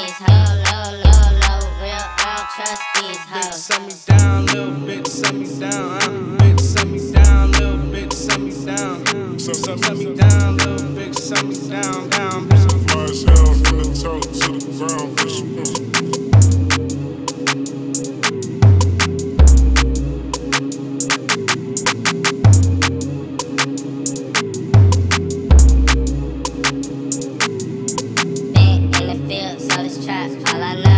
these hoes. Low, low, low, real, I don't trust these hoes. Bitch, set me down, little bitch, set me down. Bitch, set me down, little bitch, set me down. Set me down, little bitch, set me down, down, down. Fly as hell from the top to the ground, bitch. Been in the field, so this trap, all I love.